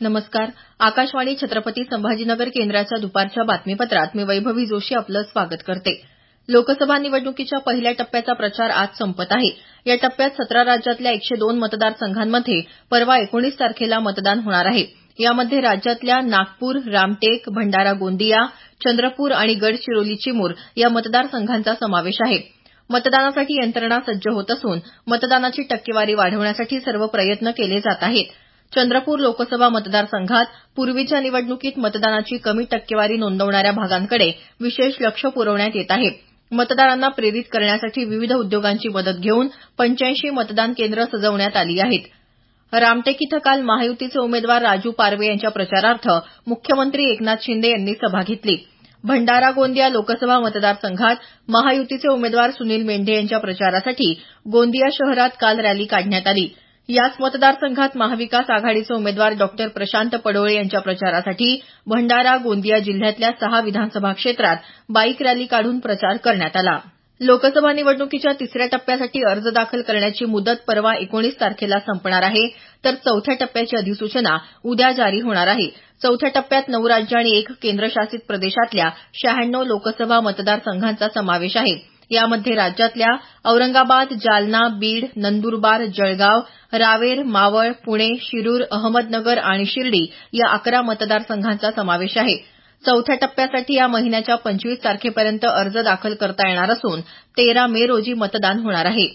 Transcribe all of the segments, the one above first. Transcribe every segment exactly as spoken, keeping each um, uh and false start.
नमस्कार. आकाशवाणी छत्रपती संभाजीनगर केंद्राच्या दुपारच्या बातमीपत्रात मी वैभवी जोशी आपलं स्वागत करते. लोकसभा निवडणुकीच्या पहिल्या टप्प्याचा प्रचार आज संपत आहे. या टप्प्यात सतरा राज्यातल्या एकशे दोन मतदारसंघांमध्ये परवा एकोणीस तारखेला मतदान होणार आहे. यामध्ये राज्यातल्या नागपूर, रामटेक, भंडारा गोंदिया, चंद्रपूर आणि गडचिरोली चिमूर या मतदारसंघांचा समावेश आहे. मतदानासाठी यंत्रणा सज्ज होत असून मतदानाची टक्केवारी वाढवण्यासाठी सर्व प्रयत्न केले जात आहेत. चंद्रपूर लोकसभा मतदारसंघात पूर्वीच्या निवडणुकीत मतदानाची कमी टक्केवारी नोंदवणाऱ्या भागांकडे विशेष लक्ष पुरवण्यात येत आहे. मतदारांना प्रेरित करण्यासाठी विविध उद्योगांची मदत घेऊन पंच्याऐंशी मतदान केंद्र सजवण्यात आली आहेत. रामटेक इथं काल महायुतीचे उमेदवार राजू पारवे यांच्या प्रचारार्थ मुख्यमंत्री एकनाथ शिंदे यांनी सभा घेतली. भंडारा गोंदिया लोकसभा मतदारसंघात महायुतीचे उमेदवार सुनील मेंढे यांच्या प्रचारासाठी गोंदिया शहरात काल रॅली काढण्यात आली. याच मतदारसंघात महाविकास आघाडीचे उमेदवार डॉ प्रशांत पडोळे यांच्या प्रचारासाठी भंडारा गोंदिया जिल्ह्यातल्या सहा विधानसभा क्षेत्रात बाईक रॅली काढून प्रचार करण्यात आला. लोकसभा निवडणुकीच्या तिसऱ्या टप्प्यासाठी अर्ज दाखल करण्याची मुदत परवा एकोणीस तारखेला संपणार आहे, तर चौथ्या टप्प्याची अधिसूचना उद्या जारी होणार आहे. चौथ्या टप्प्यात नऊ राज्य आणि एक केंद्रशासित प्रदेशातल्या शहाण्णव लोकसभा मतदारसंघांचा समावेश आहे. यामध्ये राज्यातल्या औरंगाबाद, जालना, बीड, नंदुरबार, जळगाव, रावेर, मावळ, पुणे, शिरूर, अहमदनगर आणि शिर्डी या अकरा मतदारसंघांचा समावेश आहे. चौथ्या टप्प्यासाठी या महिन्याच्या पंचवीस तारखेपर्यंत अर्ज दाखल करता येणार असून तेरा मे रोजी मतदान होणार आहे.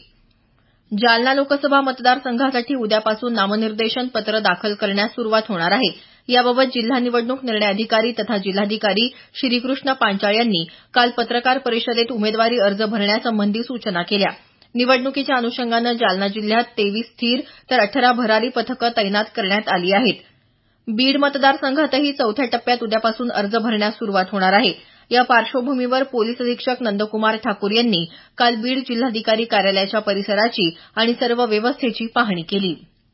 जालना लोकसभा मतदारसंघासाठी उद्यापासून नामनिर्देशन पत्र दाखल करण्यास सुरुवात होणार आहे. याबाबत जिल्हा निवडणूक निर्णय अधिकारी तथा जिल्हाधिकारी श्रीकृष्ण पांचाळ यांनी काल पत्रकार परिषदेत उमेदवारी अर्ज भरण्यासंबंधी सूचना केल्या. निवडणुकीच्या अनुषंगानं जालना जिल्ह्यात तेवीस स्थिर तर अठरा भरारी पथकं तैनात करण्यात आली आहेत. बीड मतदारसंघातही चौथ्या टप्प्यात उद्यापासून अर्ज भरण्यास सुरुवात होणार आहे. या पार्श्वभूमीवर पोलीस अधीक्षक नंदकुमार ठाकूर यांनी काल बीड जिल्हाधिकारी कार्यालयाच्या परिसराची आणि सर्व व्यवस्थेची पाहणी केली.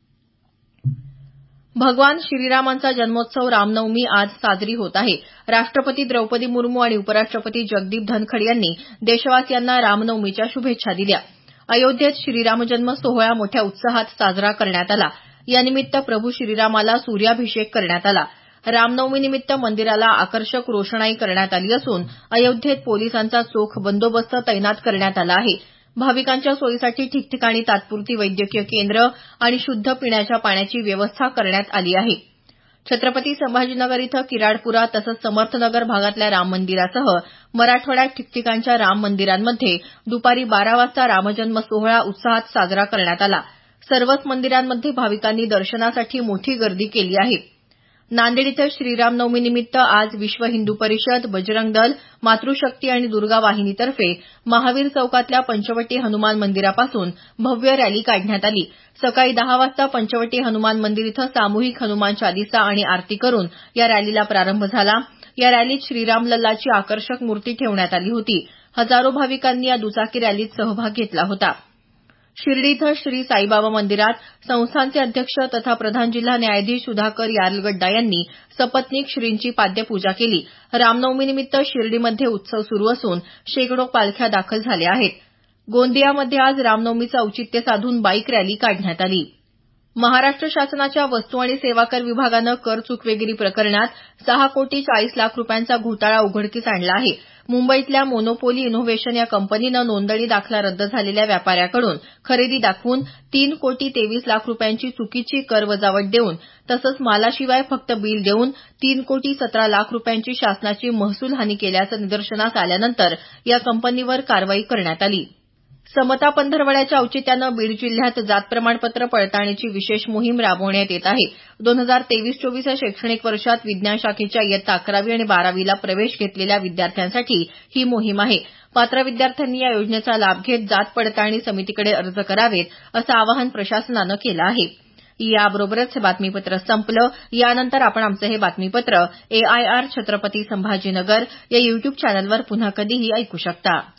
भगवान श्रीरामांचा जन्मोत्सव रामनवमी आज साजरी होत आहे. राष्ट्रपती द्रौपदी मुर्मू आणि उपराष्ट्रपती जगदीप धनखड यांनी देशवासियांना रामनवमीच्या शुभेच्छा दिल्या. अयोध्येत श्रीरामजन्म सोहळा मोठ्या उत्साहात साजरा करण्यात आला. यानिमित्त प्रभू श्रीरामाला सूर्याभिषेक करण्यात आला. रामनवमीनिमित्त मंदिराला आकर्षक रोषणाई करण्यात आली असून अयोध्येत पोलिसांचा चोख बंदोबस्त तैनात करण्यात आला आहे. भाविकांच्या सोयीसाठी ठिकठिकाणी तात्पुरती वैद्यकीय केंद्र आणि शुद्ध पिण्याच्या पाण्याची व्यवस्था करण्यात आली आहे. छत्रपती संभाजीनगर इथं किराडपुरा तसंच समर्थनगर भागातल्या राम मंदिरासह मराठवाड्यात ठिकठिकाणच्या राम मंदिरांमध्ये दुपारी बारा वाजता रामजन्म सोहळा उत्साहात साजरा करण्यात आला. सर्वच मंदिरांमध्ये भाविकांनी दर्शनासाठी मोठी गर्दी केली आहे. नांदेड इथं श्रीरामनवमीनिमित्त आज विश्व हिंदू परिषद, बजरंग दल, मातृशक्ती आणि दुर्गा वाहिनीतर्फे महावीर चौकातल्या पंचवटी हनुमान मंदिरापासून भव्य रॅली काढण्यात आली. सकाळी दहा वाजता पंचवटी हनुमान मंदिर इथं सामूहिक हनुमान चालिसा आणि आरती करून या रॅलीला प्रारंभ झाला. या रॅलीत श्रीराम लल्लाची आकर्षक मूर्ती ठेवण्यात आली होती. हजारो भाविकांनी या दुचाकी रॅलीत सहभाग घेतला होता. शिर्डी इथं श्री साईबाबा मंदिरात संस्थानचे अध्यक्ष तथा प्रधान जिल्हा न्यायाधीश सुधाकर यार्लगड्डा यांनी सपत्नीक श्रींची पाद्यपूजा केली. रामनवमीनिमित्त शिर्डीमध्ये उत्सव सुरू असून शेकडो पालख्या दाखल झाल्या आहेत. गोंदियामध्ये आज रामनवमीचं औचित्य साधून बाईक रॅली काढण्यात आली. महाराष्ट्र शासनाच्या वस्तू आणि सेवा कर विभागानं कर चुकवेगिरी प्रकरणात सहा कोटी चाळीस लाख रुपयांचा घोटाळा उघडकीस आणला आहे. मुंबईतल्या मोनोपोली इनोव्हेशन या कंपनीनं नोंदणी दाखला रद्द झालेल्या व्यापाऱ्याकडून खरेदी दाखवून तीन कोटी तेवीस लाख रुपयांची चुकीची कर वजावट देऊन तसंच मालाशिवाय फक्त बिल देऊन तीन कोटी सतरा लाख रुपयांची शासनाची महसूल हानी केल्याचं निदर्शनास आल्यानंतर या कंपनीवर कारवाई करण्यात आली. समता पंधरवड्याच्या औचित्यानं बीड जिल्ह्यात जात प्रमाणपत्र पडताळणीची विशेष मोहीम राबवण्यात येत आहे. दोन हजार तेवीस चोवीस या शैक्षणिक वर्षात विज्ञान शाखेच्या इयत्ता अकरावी आणि बारावीला प्रवेश घेतलेल्या विद्यार्थ्यांसाठी ही मोहीम आहे. पात्र विद्यार्थ्यांनी या योजनेचा लाभ घेत जात पडताळणी समितीकडे अर्ज करावेत असं आवाहन प्रशासनानं केलं आहे. याबरोबरच हे बातमीपत्र संपलं. यानंतर आपण आमचं हे बातमीपत्र एआयआर छत्रपती संभाजीनगर या युट्यूब चॅनलवर पुन्हा कधीही ऐकू शकता.